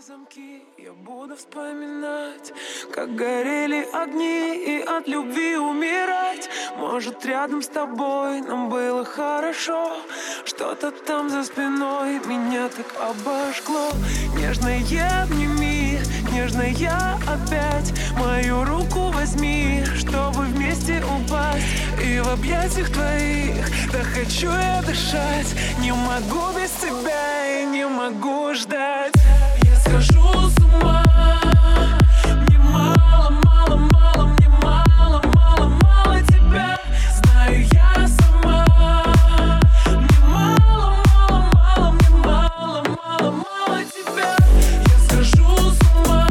замки, я буду вспоминать, как горели огни и от любви умирать. Может, рядом с тобой нам было хорошо. Что-то там за спиной меня так обожгло. Нежная обними, нежная опять. Мою руку возьми, чтобы вместе упасть. И в объятиях твоих так хочу я дышать. Не могу без тебя и не могу ждать. Я схожу с ума. Мне мало, мало, мало, мне мало, мало, мало тебя. Знаю я сама. Мне мало, мало, мало, мне мало, мало, мало тебя. Я схожу с ума.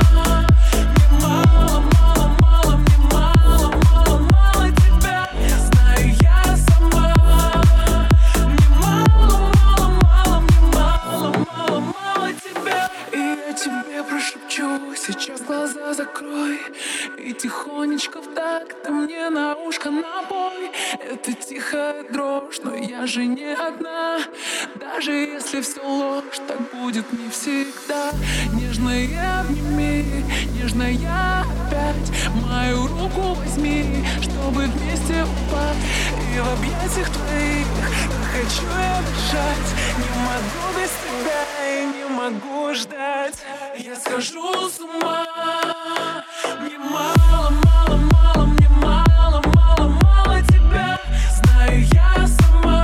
Мне мало, мало, мало, мне мало, мало, мало тебя. Знаю я сама. Мне мало, мало, мало, мне мало, мало, мало тебя. И я тебе прошепчу, сейчас глаза закрой. И тихонечко в такт ты мне на ушко напой. Это тихая дрожь, но я же не одна. Даже если все ложь, так будет не всегда. Нежная обними, нежная опять. Мою руку возьми, чтобы вместе упасть. И в объятиях твоих хочу я дышать. Не могу без тебя и не могу ждать. Я схожу с ума. Мне мало, мало, мало, мне мало, мало, мало тебя. Знаю я сама.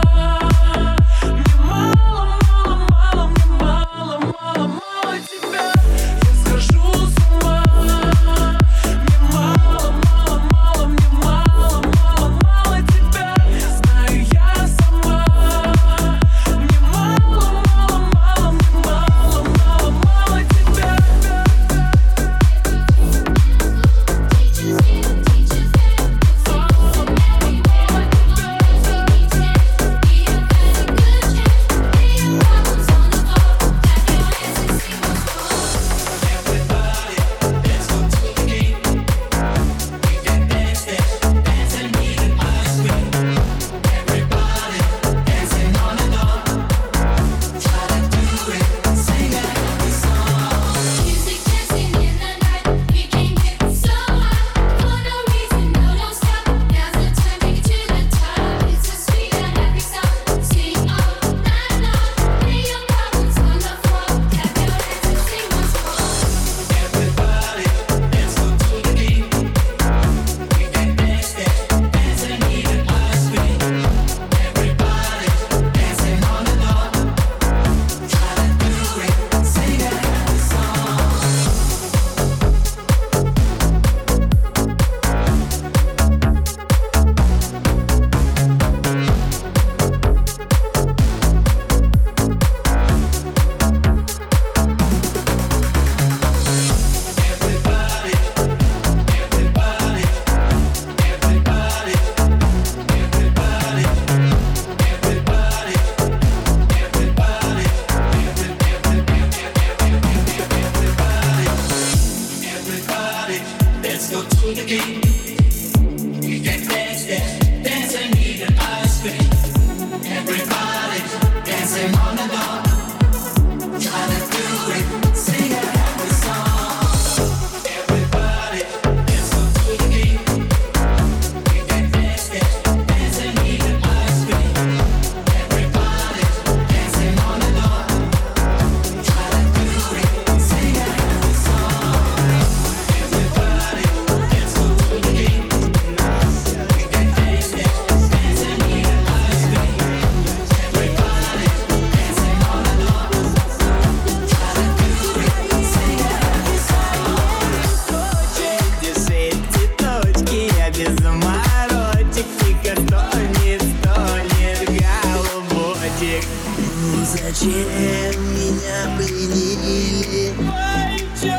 Мне мало, мало, мало, мне мало, мало, мало тебя. Я схожу с ума. Мне мало, мало, мало, мне мало, мало, мало тебя. Знаю я сама. Мне мало, мало, мало, мне мало, мало, мало тебя. Зачем меня пленили твои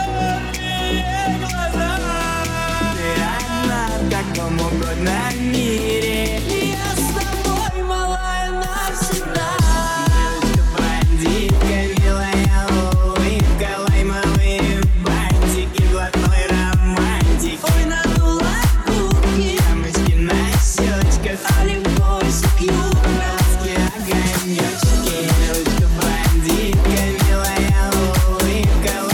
черные глаза? Ты одна в каком угодно мире. Я с тобой, малая, навсегда. Бандитка, милая улыбка, лаймовые бантики, блатной романтик. Ой, надула губки, дамочки на щечках, а любовь сукью, огонечки. Бандитка, милая улыбка,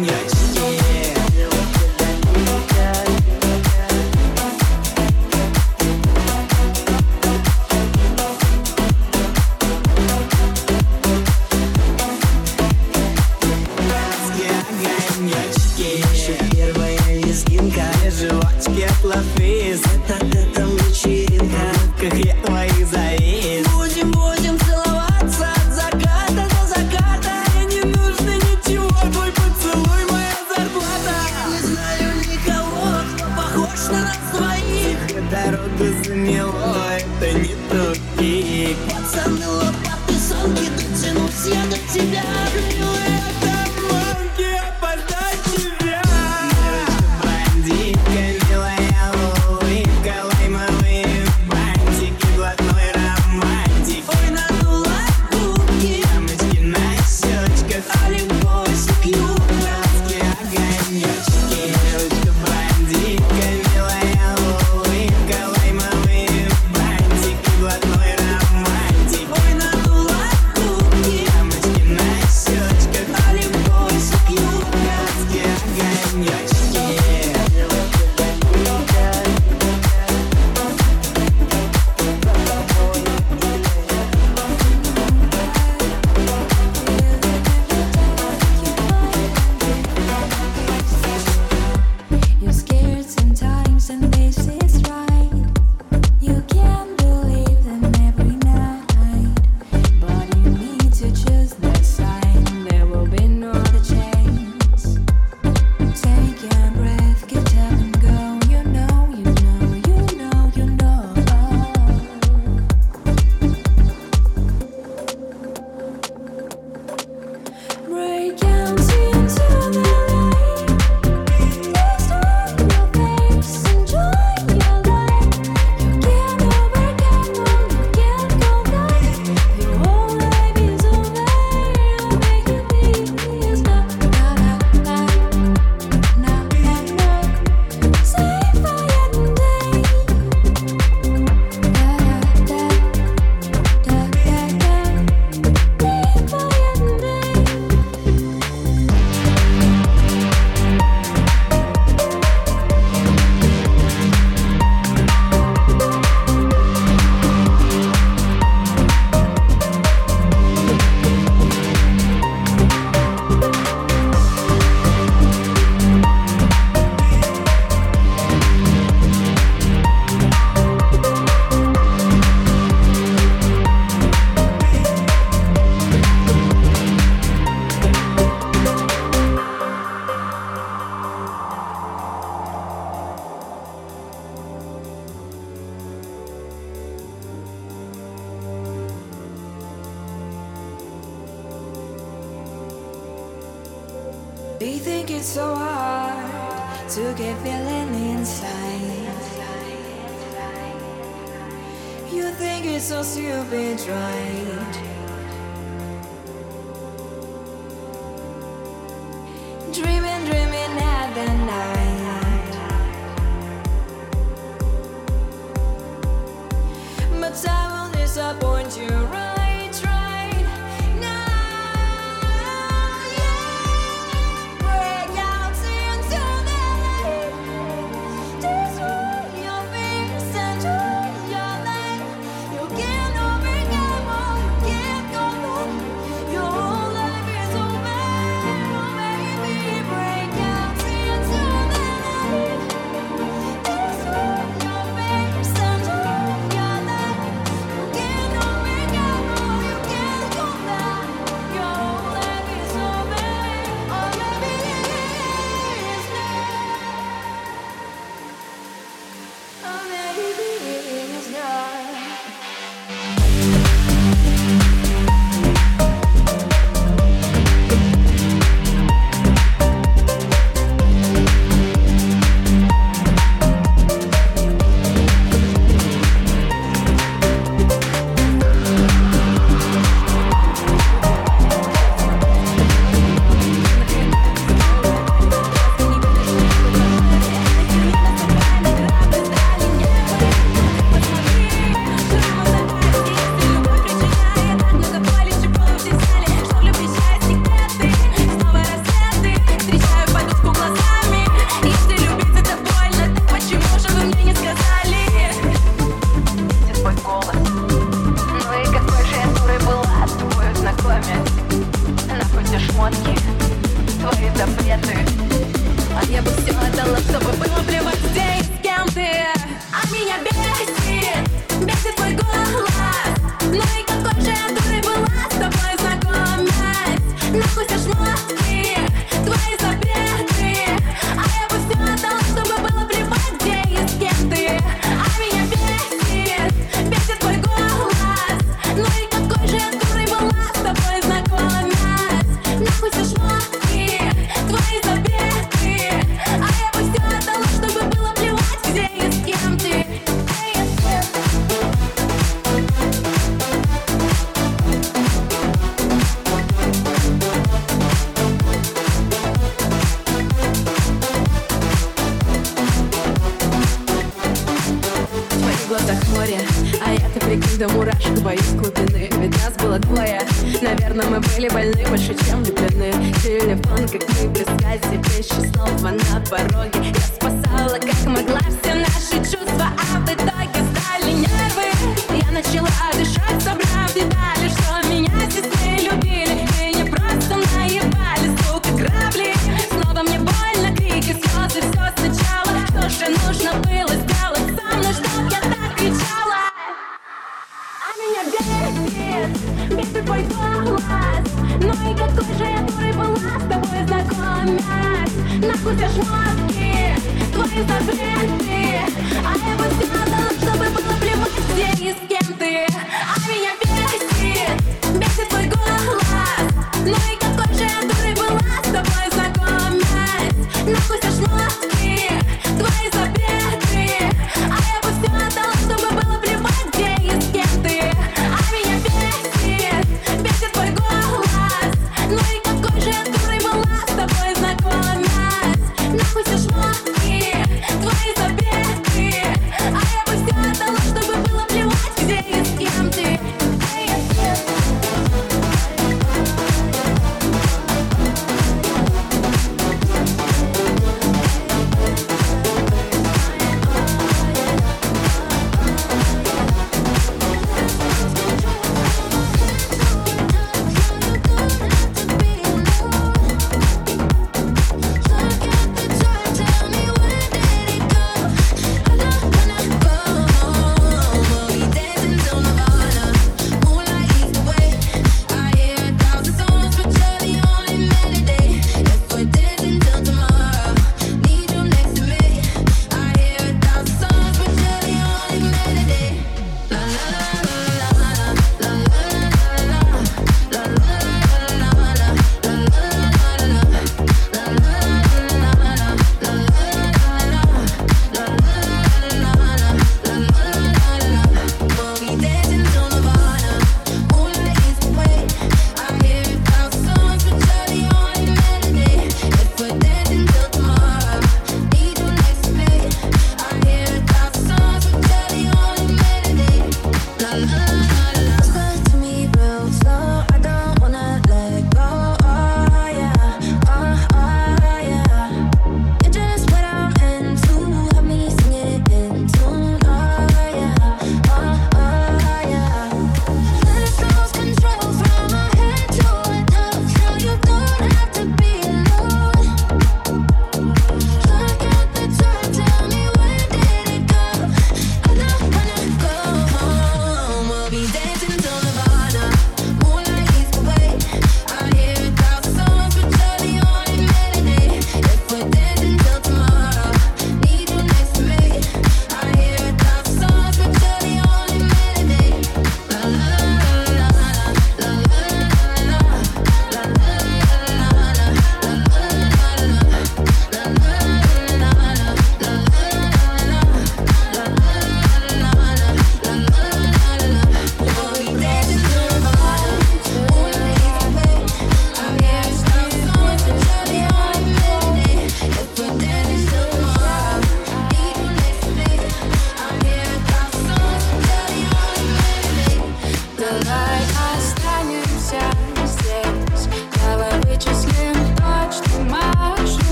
We think it's so hard to get feeling inside. You think it's so stupid, right? Dreaming, dreaming at the night. But I will disappoint you, right? запреты. А я бы все отдала, чтобы было плевать, где и с кем ты. А меня бесит твой голос. Ну и какой же я дурой была с тобой знакомясь. Нахуй все шмотки, твои запреты. А я бы все отдала, чтобы было плевать, где и с кем ты. А меня бесит твой голос. Ну и какой же я дурой была с тобой знакомясь. Нахуй все шмотки, твои запреты. А я бы все отдала, чтобы было плевать, где и с кем ты. В глазах море, а я-то прикинь до мурашек боюсь глубины. Ведь нас было двое, наверное, мы были больны больше, чем влюблены. Телефон, как мы плескали себе числом на пороге. Я спасала, как могла, все наши чувства, а в итоге стали нервы. Я начала дышать, собрав детали, что меня здесь не любили. И не просто наебали, сука, грабли. Снова мне больно, крики, слезы, все сначала. Что же нужно было сделать со мной, чтоб я так кричала? А меня бесит твой голос. Ну и какой же я дурой была с тобой знакомясь. Нахуй все шмотки, твои запреты. А я бы все отдала, чтобы было плевать, где и с кем ты. А меня бесит твой голос. Ну и какой же я дурой была с тобой знакомясь. Нахуй все шмотки, твои запреты. А я бы все отдала, чтобы было плевать, где и с кем ты. А меня бесит твой голос. Ну и какой же я дурой была с тобой знакомясь. Нахуй все шмотки, твои запреты. А я бы все отдала, чтобы было плевать, где и с кем ты.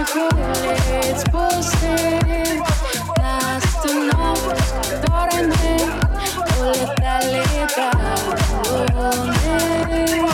улиц пустых, на остановку, с которой мы улетали до луны.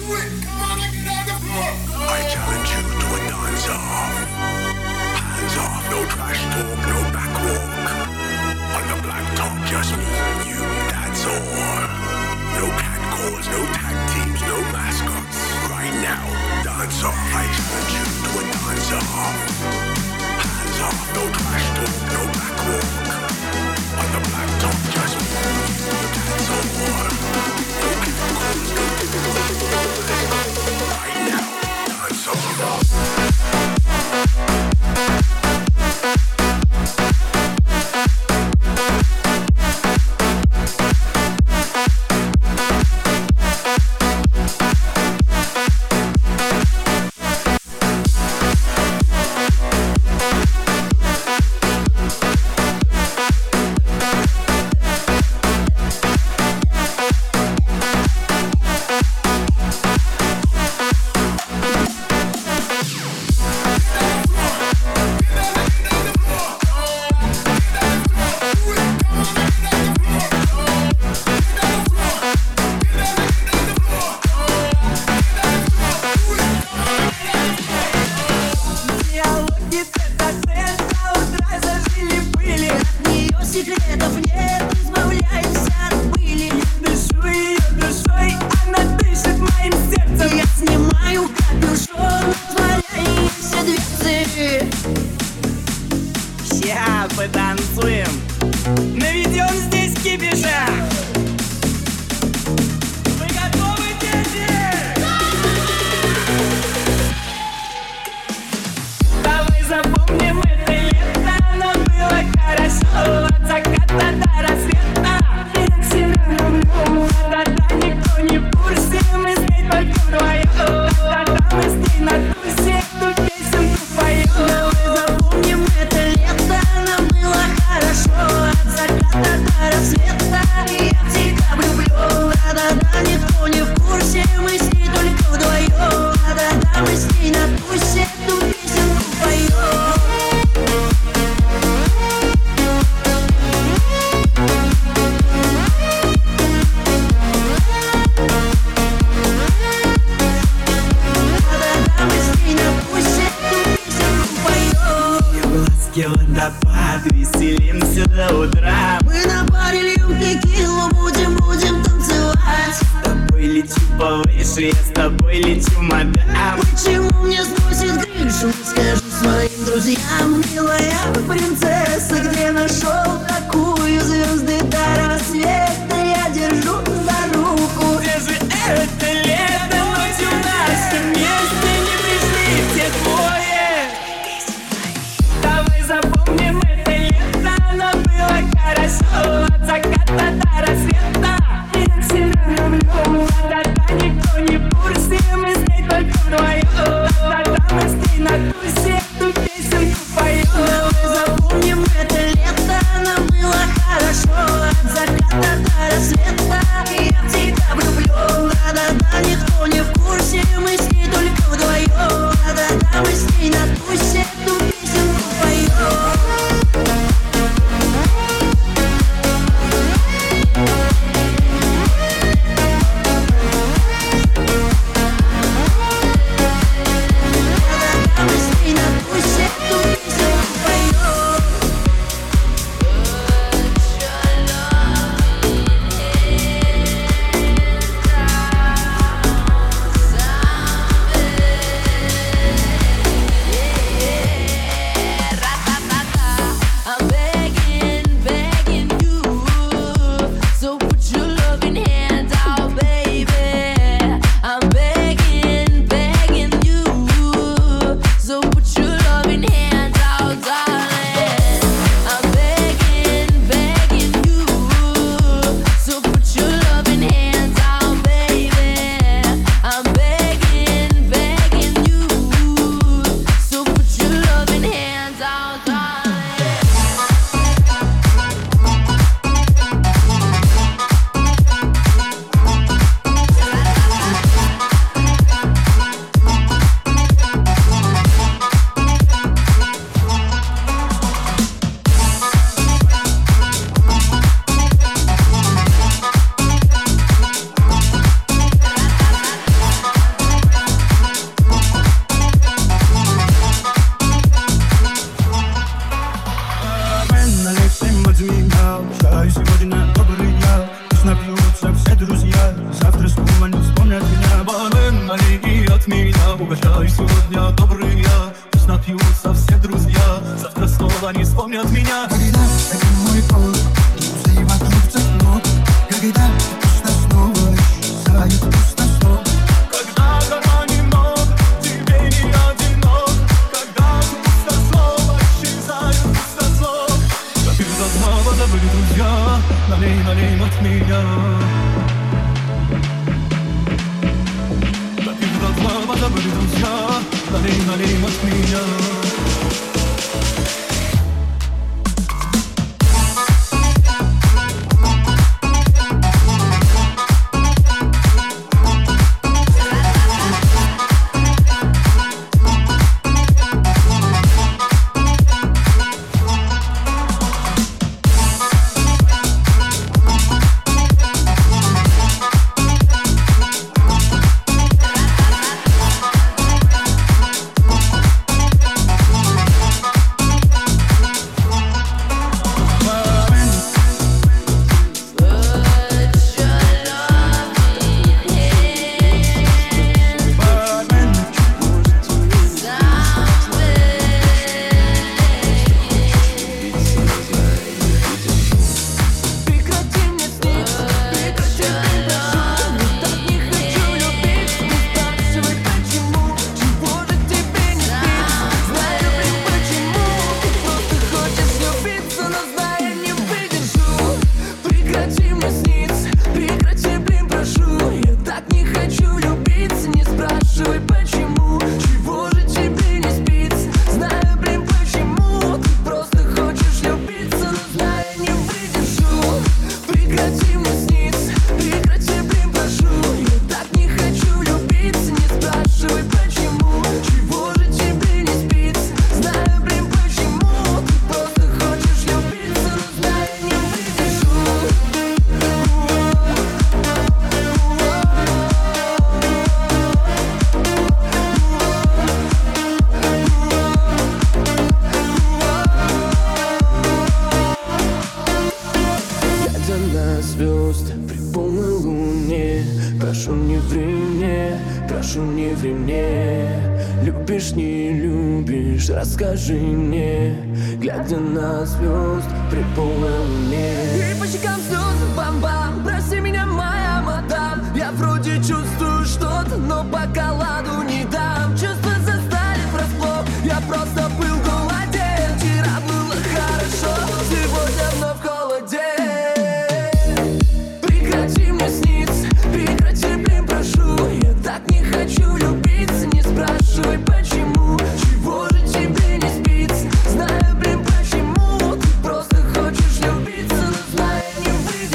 I challenge you to a dance-off. Hands off, no trash talk, no backwalk. On the black top, just me, you, that's all. No catcalls, no tag teams, no mascots. Right now, dance off. I challenge you to a dance-off. Hands off, no trash talk, no backwalk. On the black top, just me, you, that's all. No catcalls, no mascots. Right now, dance off. Потанцуем, наведем здесь кипиша. Вы готовы, дети? Давай запомним это лето, оно было хорошо. От заката до рассвета. Я всегда люблю, да-да, никто не в курсе. Мы с ней только вдвоем, да-да, мы с ней на тусе эту песенку поем. Давай запомним это лето, оно было хорошо. От заката до рассвета. Я всегда люблю, да-да-да, никто не в курсе. Мы с ней только вдвоем, да-да-да, мы с ней на тусе эту песенку поем. Водопад, веселимся до утра. Мы на паре льем текилу, будем танцевать. С тобой лечу повыше, я с тобой лечу, мадам. Почему мне сносит крышу? Скажи своим друзьям. Милая принцесса, где нашел такую? Звезды до рассвета я держу за руку. Где же это лето? Ночью в нашем месте не пришли все двое. Запомним это лето, оно было хорошо. От заката до рассвета. Я всегда люблю, да-да, никто не в курсе. Мы с ней только вдвоем, да-да, мы с ней на тусе эту песенку поем. Запомним это лето, оно было хорошо. От заката до рассвета. от меня. Угощай сегодня добрый я, пусть напьются все друзья, завтра снова не вспомнят меня. Когда это мой пол, друзей вокруг так много. Когда пусто снова исчезает пусто снова. Когда дома немного, тебе не одинок. Когда пусто снова исчезает пусто снова. Как из одного забыли друзья, налей, налей от меня. Как из одного забыли друзья, налей, налей от меня. Расскажи мне, глядя на звезд при полной луне. И по щекам слезы, бам-бам, прости меня, моя мадам. Я вроде чувствую что-то, но пока ладу не дам. Чувства застали врасплох, я просто был голоден. Вчера было хорошо, сегодня вновь в холоде. Прекрати мне сниться, прекрати, блин, прошу. Я так не хочу любиться, не спрашивай почему. Чего же тебе не спится? Знаю, блин, почему. Ты просто хочешь любиться, но знаю, не выйдет.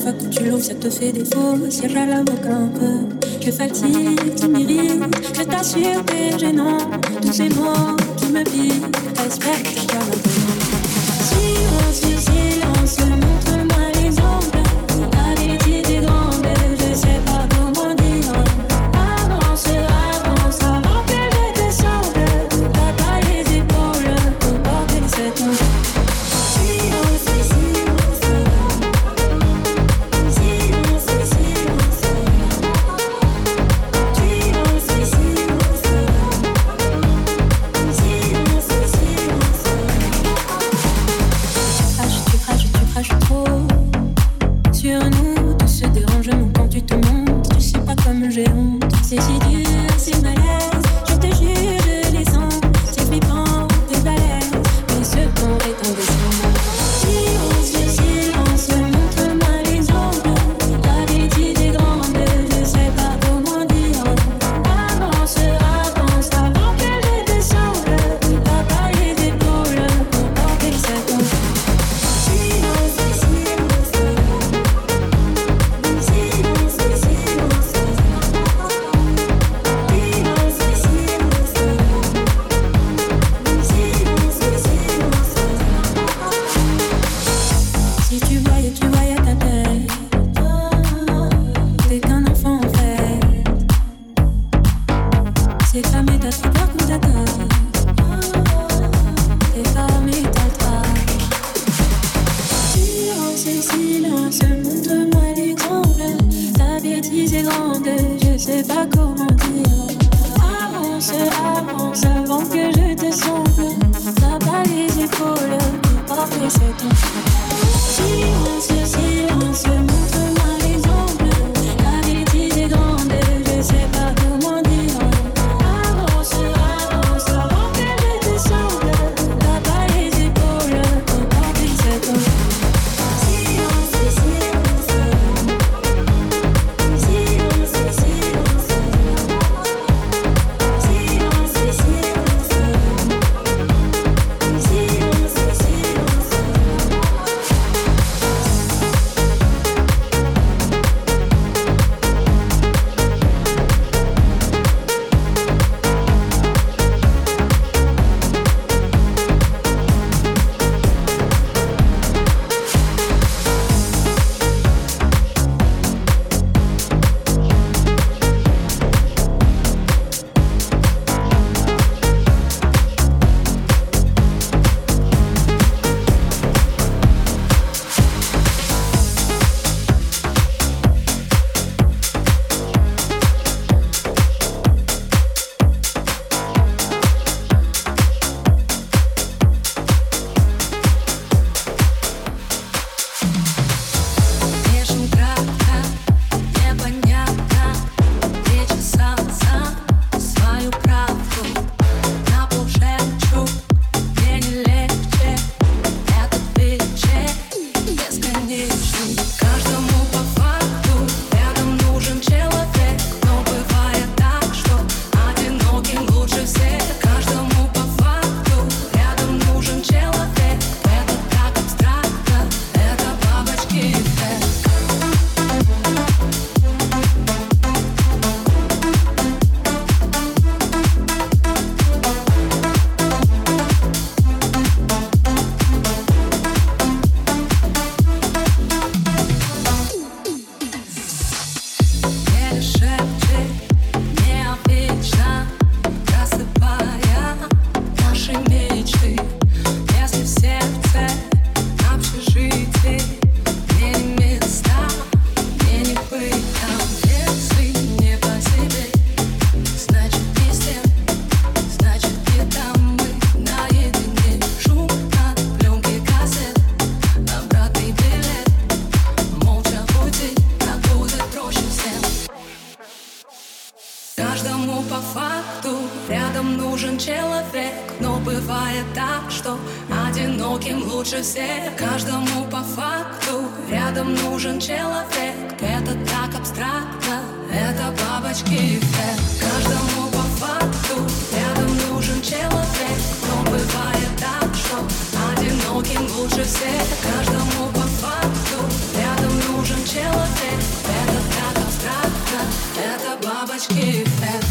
fois que tu l'ouvres, ça te fait défaut. Serre la boca un peu. Je fatigue, tu m'irrites. Je t'assure, t'es gênant. Tous ces mots qui me piquent. Respecte-toi maintenant. Silence, silence, montre-moi l'exemple. La bêtise est grande, je sais pas comment dire. Avance, avance, avant que je descende. T'as pas les épaules pour porter cette main. Silence, silence, silence, silence, silence, tu craches trop sur nous, tout ce dérangement quand tu te montres, tu sais pas comme j'ai honte. C'est si dur, c'est malaise, je te jure, je descends. C'est flippant, t'es balèze, mais ce temps est indécent. Silence, silence, montre-moi l'exemple. La bêtise est grande, je sais pas comment dire. Avance, avance, avant que je descende. T'as pas les épaules pour porter cette honte. Silence, silence, silence, silence, silence, si tu voyais ta tête, t'es qu'un enfant en fait. C'est cramé ta super coup d'attaque. T'es fermé ta traque. Silence, silence, montre-moi l'exemple. Ta bêtise est grande, je sais pas comment dire. Avance, avance, avant que je te semble. T'as pas les épaules pour porter cette honte. Silence, silence, montre-moi l'exemple. La bêtise est grande, je sais pas comment dire. Avance, avance, avant que je descende. T'as pas les épaules pour porter cette honte. Silence, silence, silence, silence, silence, silence, одиноким лучше всех. Каждому по факту рядом нужен человек. Это так абстрактно, это бабочки эффект. Каждому по факту рядом нужен человек. Но бывает так, что одиноким лучше всех. Каждому по факту рядом нужен человек. эффект.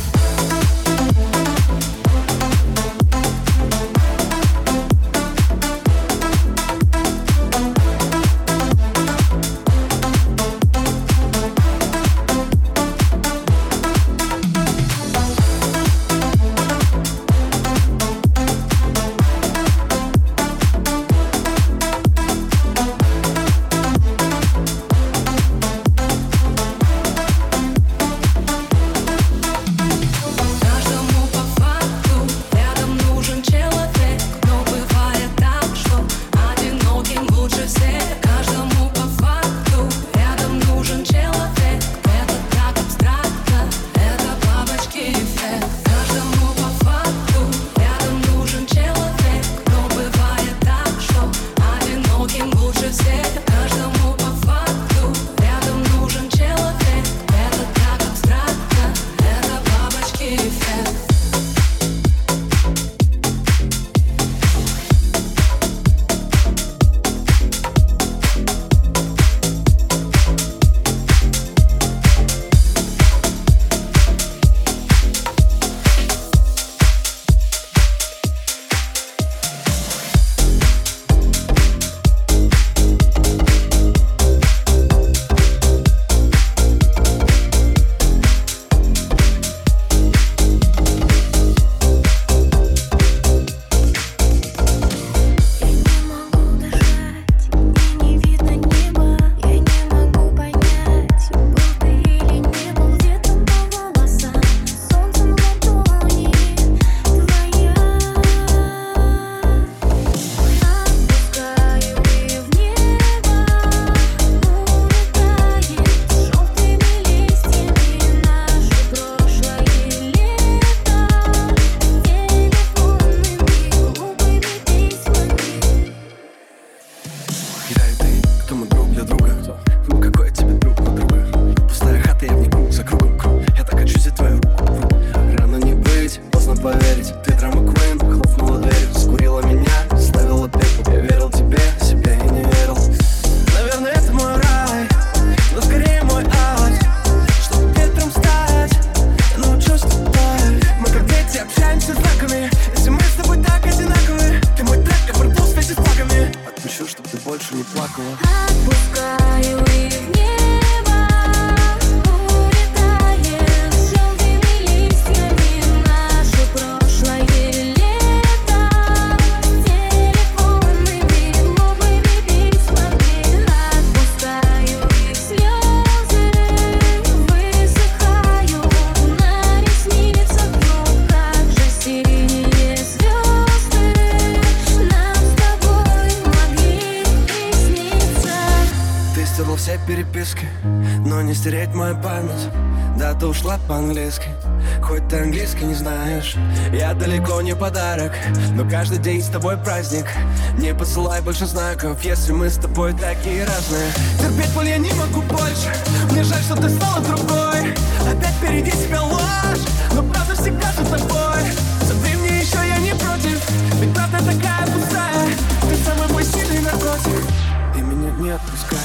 Но не стереть мою память. Да, ты ушла по-английски, хоть ты английский не знаешь. Я далеко не подарок, но каждый день с тобой праздник. Не посылай больше знаков, если мы с тобой такие разные. Терпеть боль я не могу больше, мне жаль, что ты стала другой. Опять впереди себя ложь, но правда всегда за тобой. Смотри мне еще, я не против, ведь правда такая пустая. Ты самый мой сильный наркотик, и меня не отпускай.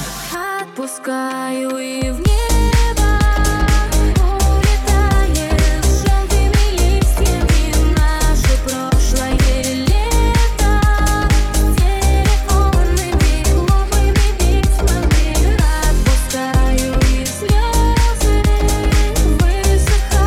Отпускаю и в небо улетает желтыми листьями наше прошлое лето. Телефонными глупыми письмами отпускаю и слезы высыхают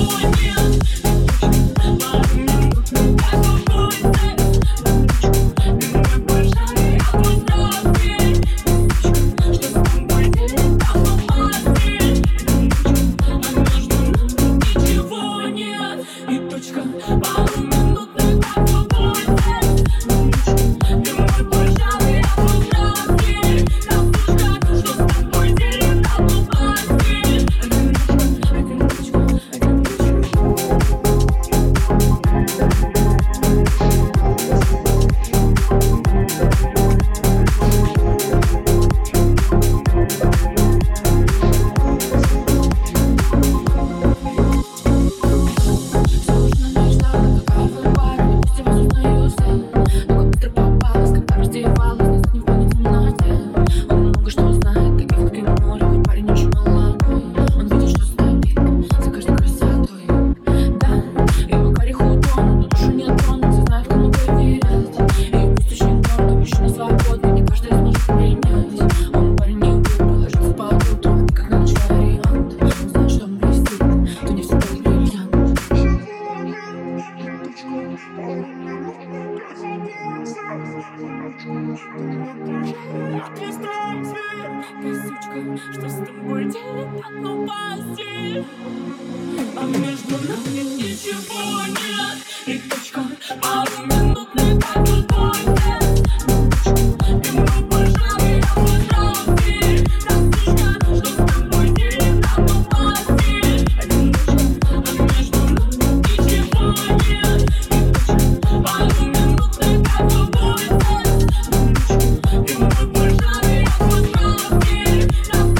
Что с тобой делит одну постель, а между нами ничего нет. И точка, пару минутный как любой тест. И мы пожали автографии. Так что с тобой делит одну постель, а между нами ничего нет. И точка, пару минутный как любой тест. И мы пожали автографии.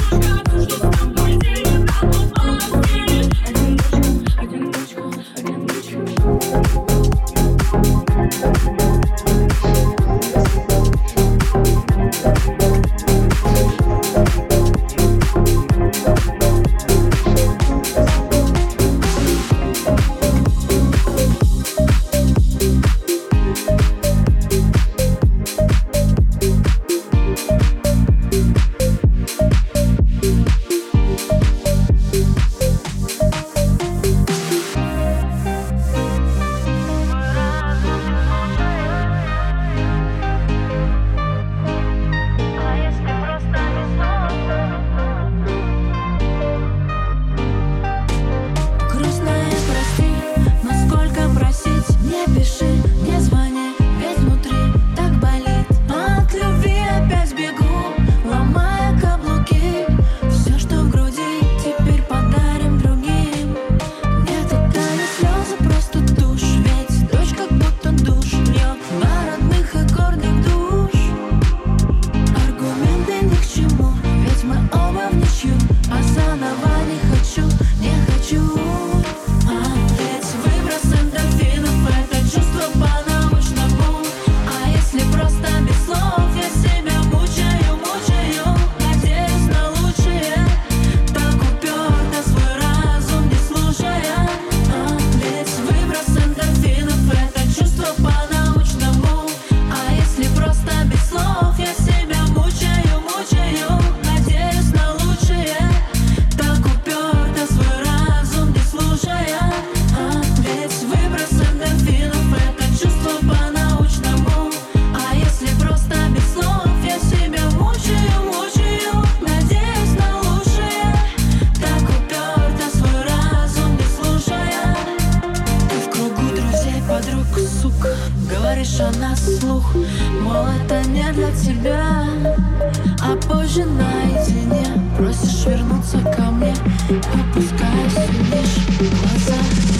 Говоришь о нас вслух, мол, это не для тебя. А позже наедине просишь вернуться ко мне, опускаясь лишь в глаза.